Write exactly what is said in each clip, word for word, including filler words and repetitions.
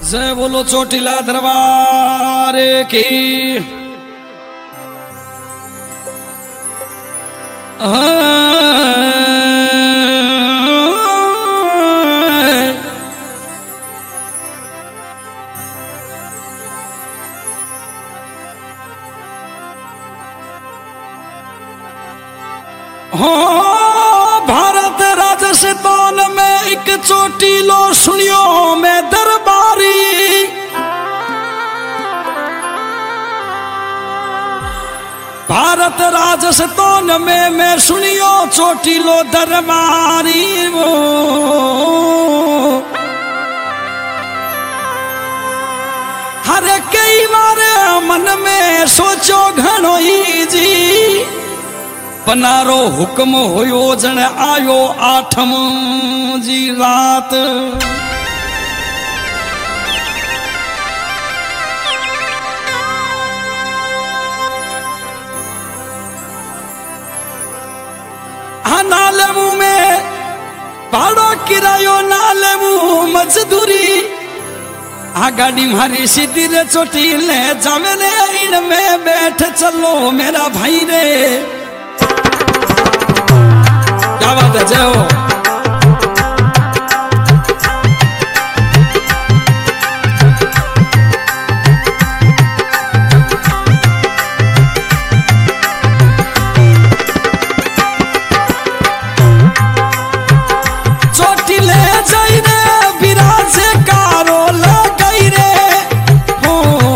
जय बोलो चोटीला दरबार की। हो भारत राजस्थान में एक चोटीलो सुनियो मैं दरबारी। भारत राजस्थान में मैं सुनियो चोटीलो दरबारी। वो हर कई बार मन में सोचो घणो ही जी, पनारो हुक्म होयो जन आयो आठम जी रात। नालेमू में भाड़ो किरायो नालेमू मजदूरी। आ गाड़ी मारी सीधी रे चोटी ले जावे रे इन में बैठ चलो मेरा भाई रे। क्या बात है, जय हो। चोटी ले जाई रे विराजे कारो लगाई रे। हो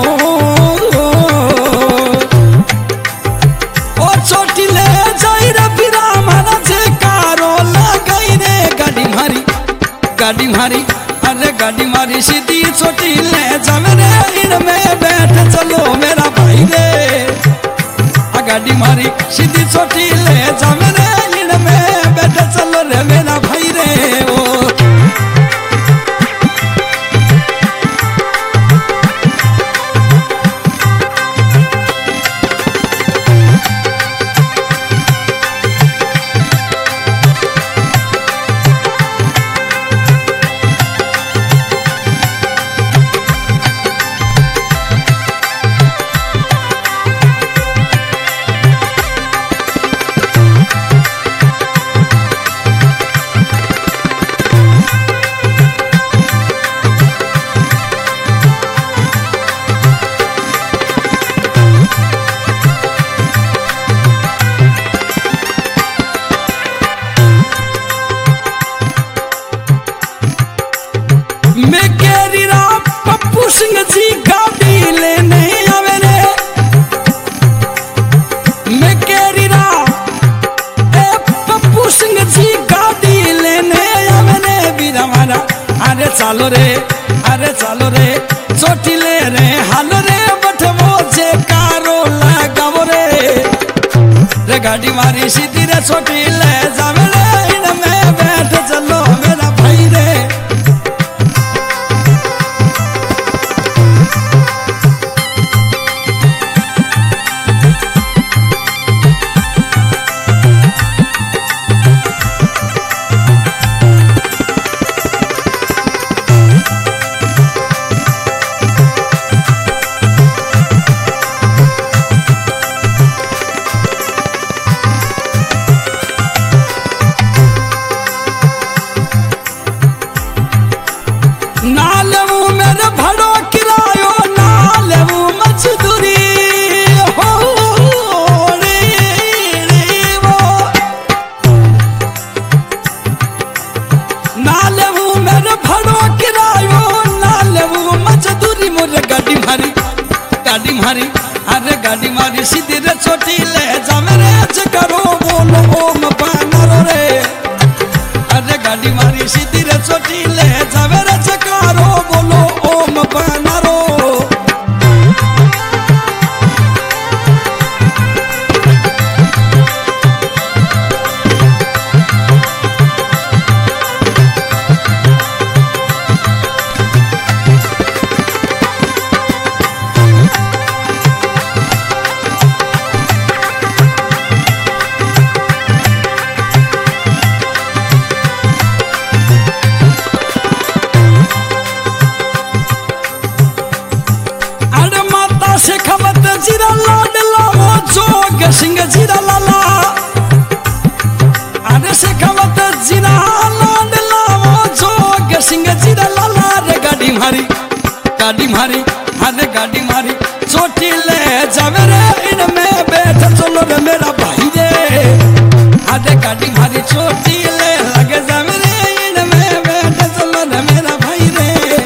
ओ चोटी ले जाई रे विरा महाराजे कारो लगाई रे। गाड़ी मारी गाड़ी मारी अरे गाड़ी मारी सीधी चोटी ले जावे रे इन में बैठ चलो मेरा भाई रे। आ गाड़ी मारी सीधी चोटी ले जावे रे इन में बैठ चलो रे मेरा भाई रे। ओ मैं केरी रा पप्पू सिंह जी गाड़ी लेने आवे रे। मैं केरी रा ए पप्पू सिंह जी गाड़ी लेने आवे रे। बीरा मारा अरे चालो रे अरे चालो रे चोटी ले रे हालो रे बठवो जे कारो लगावो रे। रे गाड़ी मारी सीधी रे चोटी ले जावे रे इन में बैठ चलो मेरा भाई रे। नालेमू मेरे भड़ो किरायो नालेमू मजदूरी। हो रे रे वो नालेमू मेरे भड़ो किरायो नालेमू मजदूरी। मोरे गाड़ी मारी गाड़ी मारी अरे गाड़ी मारी सीधी रे चोटी ले जावे रे करो बोलो ओम पानारो रे। अरे गाड़ी मारी सीधी रे चोटी ले जावे रे करो बोलो ओम पानारो। सिंह जीरा लाला अरे शेखावत जीरा लाड लावो जोग सिंह जीरा लाला रे गाड़ी मारी गाड़ी मारी अरे गाड़ी मारी चोटी ले जावे रे इनमें बैठ चलो रे मेरा भाई रे अरे गाड़ी मारी चोटी ले लगे जावे रे इनमें बैठ चलो रे मेरा भाई रे।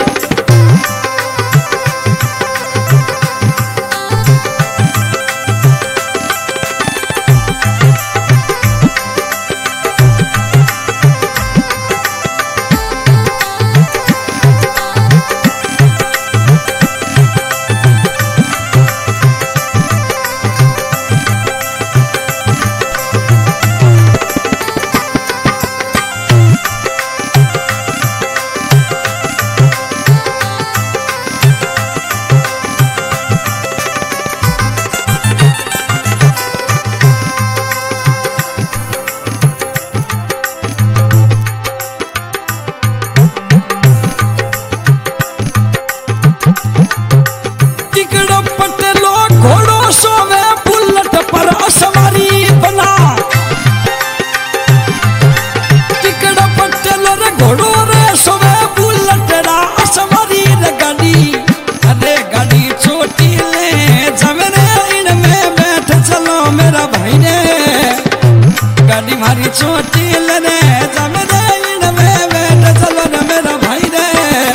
चोटी लेने जमे रे में बैठ चलो रे मेरा भाई रे।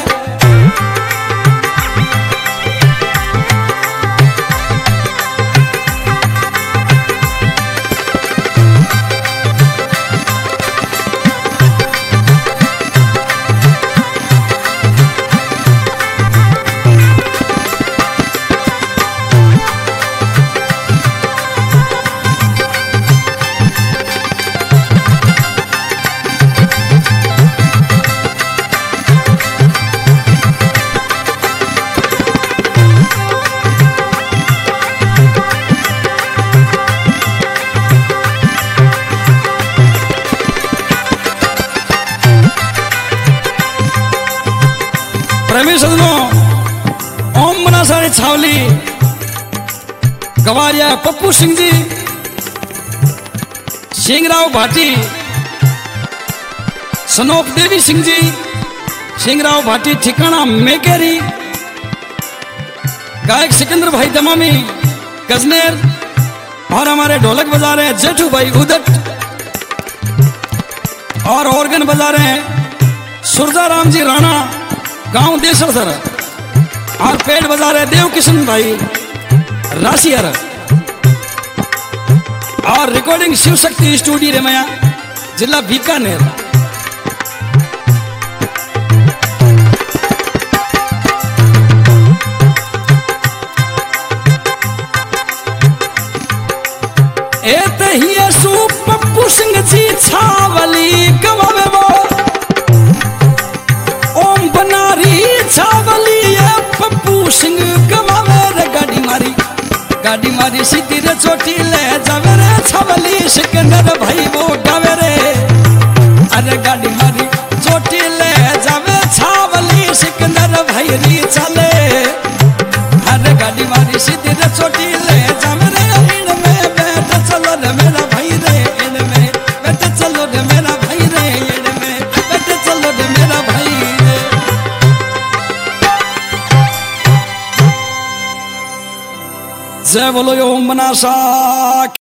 प्रेमी सदनों ओम मनासारी छावली गवारिया पप्पू सिंह जी सिंहराव भाटी सनोक देवी सिंह जी सिंहराव भाटी ठिकाना मेकेरी गायक सिकंदर भाई दमामी गजनेर और हमारे ढोलक बजा रहे हैं जेठू भाई उदट और ऑर्गन बजा रहे हैं सुरजा राम जी राणा गांव देसर सर और पेड़ बजा रहे देव किशन भाई राशियर और रिकॉर्डिंग शिव शक्ति स्टूडियो रेमया जिला बीकानेर। एत ही सु पप्पू सिंह जी छावली गवावे वो ओम बनारी छावली पप्पू सिंह गवावे रे गाड़ी मारी गाड़ी मारी सीधी रे चोटी ले जावे रे छावली सिकंदर भाई वो गावे रे अरे गाड़ी मारी चोटी ले जावे छावली सिकंदर भाई री चले अरे गाड़ी मारी सीधी रे चोटी ले जावे रे इनमें बैठ चलो रे मेरा भाई रे इनमें बैठ चलो रे मेरा भाई रे इनमें बैठ चलो रे मेरा भाई रे। जय बोलो ओम मनासा।